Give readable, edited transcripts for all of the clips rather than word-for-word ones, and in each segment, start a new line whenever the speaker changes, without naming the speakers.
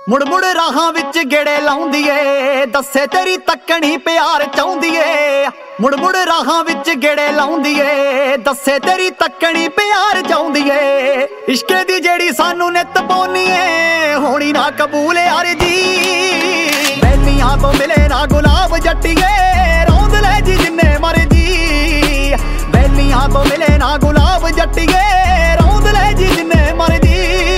ਮੁੜ ਮੁੜ ਰਾਹਾਂ ਵਿੱਚ ਗੇੜੇ ਲਾਉਂਦੀ ਏ, ਦੱਸੇ ਤੇਰੀ ਤੱਕਣੀ ਪਿਆਰ ਚਾਹੁੰਦੀ ਏ। ਮੁੜ ਮੁੜ ਰਾਹਾਂ ਵਿੱਚ ਗੇੜੇ ਲਾਉਂਦੀ ਏ, ਦੱਸੇ ਤੇਰੀ ਤੱਕਣੀ ਪਿਆਰ ਚਾਹੁੰਦੀ ਏ। ਇਸ਼ਕੇ ਦੀ ਜਿਹੜੀ ਸਾਨੂੰ ਨਿੱਤ ਪਾਉਣੀ ਏ, ਹੋਣੀ ਨਾ ਕਬੂਲ ਯਾਰ ਜੀ। ਬੈਲੀਆਂ ਤੋਂ ਮਿਲੇ ਨਾ ਗੁਲਾਬ ਜੱਟੀਏ, ਰੌਂਦ ਲੈ ਜੀ ਜਿੰਨੇ ਮਰਜੀ। ਬੈਲੀਆਂ ਤੋਂ ਮਿਲੇ ਨਾ ਗੁਲਾਬ ਜੱਟੀਏ, ਰੌਂਦ ਲੈ ਜੀ ਜਿੰਨੇ ਮਰਜੀ।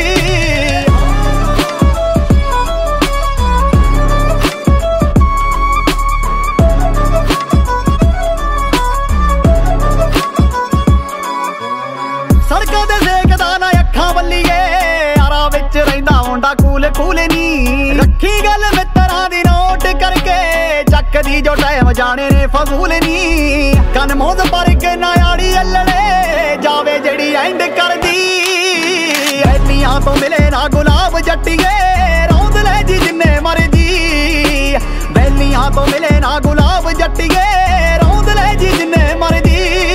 ਸੜਕਾਂ ਦੇ ਸੇਕਦਾ ਨਾ ਅੱਖਾਂ ਵੱਲੀਏ, ਯਾਰਾਂ ਵਿੱਚ ਰਹਿੰਦਾ ਮੁੰਡਾ ਕੂਲ ਕੂਲ ਨੀ। ਰੱਖੀ ਗੱਲ ਮਿੱਤਰਾਂ ਦੀ ਨੋਟ ਕਰਕੇ, ਚੱਕਦੀ ਜੋ ਟਾਈਮ ਜਾਣੇ ਨੇ ਫਜ਼ੂਲ ਨੀ। ਕੰਨ ਮੋਦ ਪਰ ਕੇ ਨਾ ਆੜੀ ਅੱਲੜੇ, ਜਾਵੇ ਜਿਹੜੀ ਐਂਡ ਕਰਦੀ। ਐਨੀਆਂ ਤੋਂ ਮਿਲੇ ਨਾ ਗੁਲਾਬ ਜੱਟੀਏ, ਰੌਂਦ ਲੈ ਜੀ ਜਿੰਨੇ ਮਰਜੀ। ਬੈਲੀਆਂ ਤੋਂ ਮਿਲੇ ਨਾ ਗੁਲਾਬ ਜੱਟੀਏ, ਰੌਂਦ ਲੈ ਜੀ ਜਿੰਨੇ ਮਰਜੀ।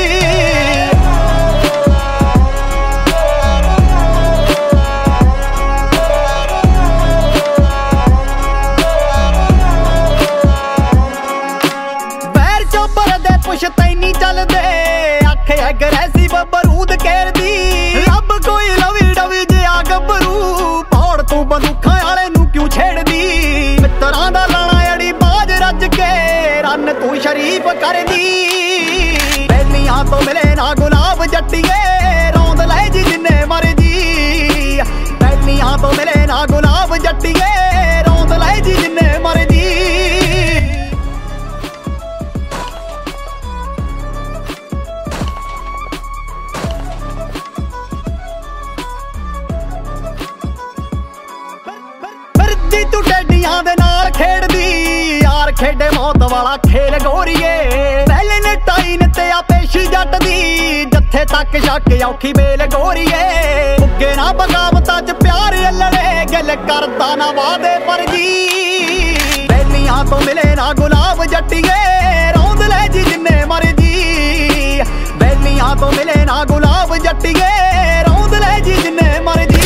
ਪੁਸ਼ਤੈਨੀ ਚੱਲਦੇ ਆਖੇ ਅਗਰੈਸਿਵ ਬਰੂਦ ਘੇਰਦੀ। ਰੱਬ ਕੋਈ ਲਵੀ ਡਵੀ ਜਿਹਾ ਗੱਭਰੂ, ਪੌੜ ਤੂੰ ਬੰਦੂਖਾਂ ਵਾਲੇ ਨੂੰ ਕਿਉਂ ਛੇੜਦੀ। ਮਿੱਤਰਾਂ ਦਾ ਲਾਣਾ ਅੜੀ ਬਾਜ ਰੱਜ ਕੇ, ਰੰਨ ਤੂੰ ਸ਼ਰੀਫ ਕਰਦੀ। ਬੈਲੀਆਂ ਤੋਂ ਮਿਲੇ ਨਾ ਗੁਲਾਬ ਜੱਟੀਏ, ਰੌਂਦ ਲੈ ਜੀ ਜਿੰਨੇ ਮਰਜੀ। ਬੈਲੀਆਂ ਤੋਂ ਮਿਲੇ ਨਾ ਗੁਲਾਬ ਜੱਟੀਏ, ਰੌਂਦ ਲੈ ਜੀ ਜਿੰਨੇ ਮਰਜੀ। ਤੂੰ ਟੈਡੀਆਂ ਦੇ ਨਾਲ ਖੇਡਦੀ, ਯਾਰ ਖੇਡੇ ਮੌਤ ਵਾਲਾ ਖੇਲ ਗੋਰੀਏ। ਪਹਿਲੇ ਨੇ ਟਾਈਨ ਤੇ ਆ ਪੇਸ਼ੀ ਜੱਟ ਦੀ, ਜੱਥੇ ਤੱਕ ਸ਼ੱਕ ਔਖੀ ਬੇਲ ਗੋਰੀਏ। ਮੁੱਗੇ ਨਾ ਬਗਾਵਤਾਂ ਚ ਪਿਆਰ ਅੱਲੜੇ, ਗੱਲ ਕਰਦਾ ਨਾ ਵਾਦੇ ਪਰ ਜੀ। ਬੈਲੀਆਂ ਤੋਂ ਮਿਲੇ ਨਾ ਗੁਲਾਬ ਜੱਟੀਏ, ਰੌਂਦ ਲੈ ਜੀ ਜਿੰਨੇ ਮਰਜੀ। ਬੈਲੀਆਂ ਤੋਂ ਮਿਲੇ ਨਾ ਗੁਲਾਬ ਜੱਟੀਏ, ਰੌਂਦ ਲੈ ਜੀ ਜਿੰਨੇ ਮਰਜੀ।